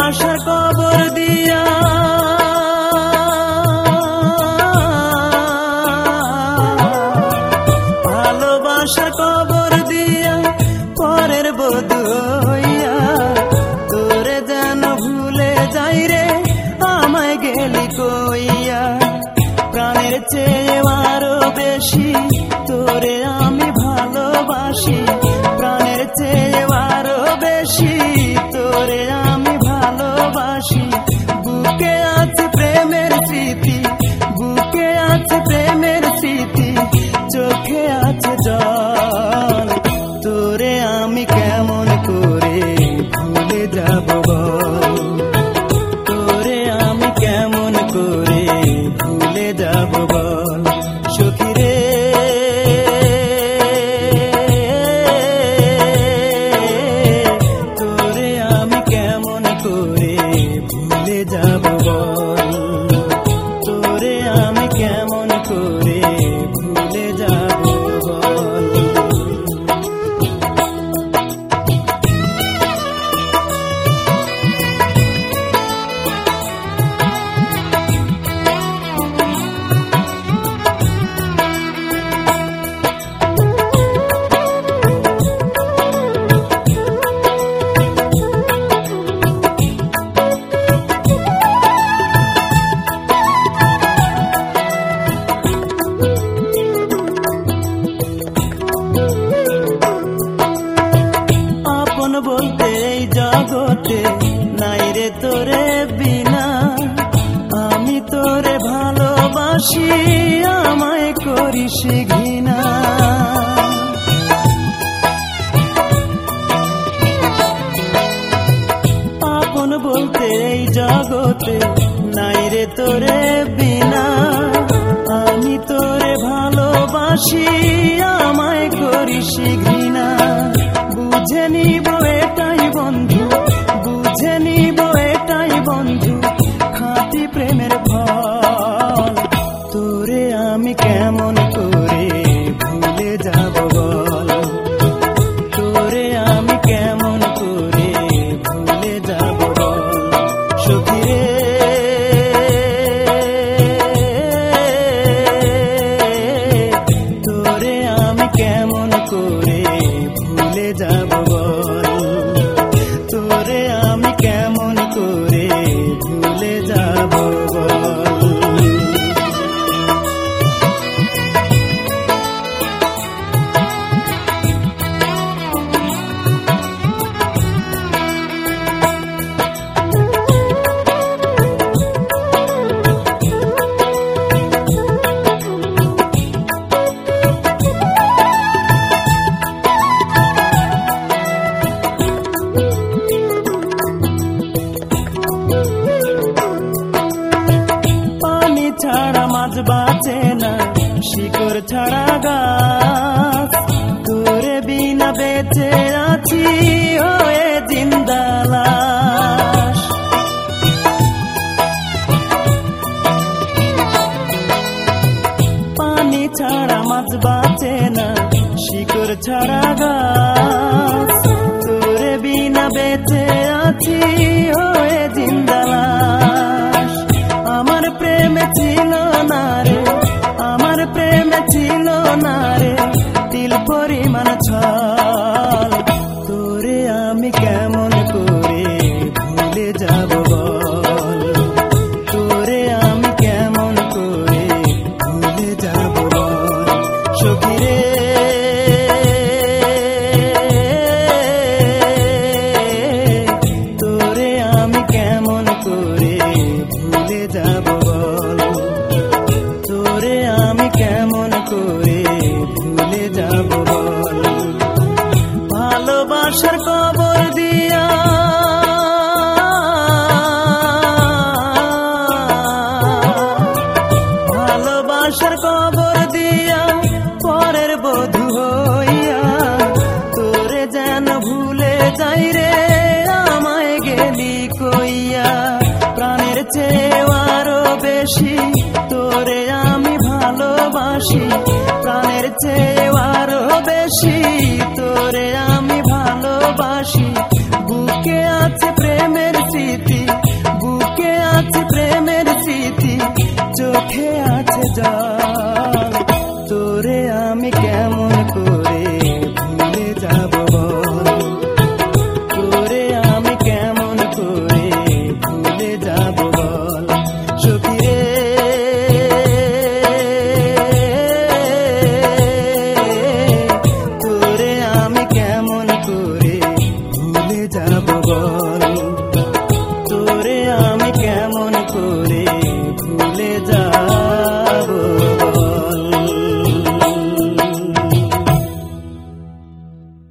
ভালোবাসার কবর দিয়া ভালোবাসার কবর দিয়া পরের বধূ হইয়া তোরে যেন ভুলে যাই রে আমায় গেলি কইয়া। প্রাণের চেয়ে আরো বেশি তোরে আমি ভালোবাসি, প্রাণের চেয়ে আরো বেশি তোরে আমি ভালোবাসি। বুকে আছে প্রেমের স্মৃতি, বুকে আছে প্রেমের স্মৃতি, চোখে আছে জল। তোরে আমি কেমন করে ভুলে যাব বল, তোরে আমি কেমন করে ভুলে যাব বল সখী রে। তোরে আমি কেমন করে ভুলে যাব বল, তোরে আমি কেমন করে ভুলে যাব বল। বলতে এই জগতে নাই রে তোরে বিনা, আমি তোরে ভালোবাসি আমায় করিস ঘৃণা। আপন বলতে এই জগতে নাই রে তোরে বিনা, আমি তোরে ভালোবাসি আমায় করিস ঘৃণা। বুঝে নিব এটাই বন্ধু, বুঝে নিব এটাই বন্ধু খাঁটি প্রেমের ফল। তোরে আমি কেমন করে ভুলে যাব বল, তোরে আমি কেমন করে ভুলে যাব বল সখী রে। তোরে আমি কেমন করে ভুলে যাব বল, তোরে আমি কেমন করে ভুলে যাব বল। ছাড়া মাছ বাঁচে না, শিকড় ছাড়া গাছ, তোরে বিনা বেঁচে আছি হয়ে জিন্দা লাশ। পানি ছাড়া মাছ বাঁচে না, শিকড় ছাড়া গাছ, তোরে বিনা বেঁচে আছি হয়ে জিন্দা লাশ। আমার প্রেমে ছিল না রে, আমার প্রেমে ছিল না রে তিল পরিমাণ ছল। তোরে আমি কেমন করে ভুলে যাব বল, তোরে আমি কেমন করে ভুলে যাব বল সখী রে। তোরে আমি কেমন করে ভুলে যাব বল, তোরে আমি কেমন করে ভুলে যাব বল। ভালোবাসার কবর দিয়া ভালোবাসার কবর দিয়া পরের বধূ হইয়া তোরে যেন ভুলে যাই রে আমায় গেলি কইয়া। প্রাণের চেয়ে আরো বেশি তোরে আমি ভালোবাসি, প্রাণের চেয়ে আরো বেশি তোরে আমি ভালোবাসি। বুকে আছে প্রেম প্রেমের স্মৃতি, বুকে আছে প্রেমের স্মৃতি, চোখে আছে জল। তোরে আমি কেমন করে ভুলে যাব বল, তোরে আমি কেমন করে ভুলে যাব বল। সখী রে তোরে আমি কেমন করে ভুলে যাব বল, তোরে আমি কেমন করে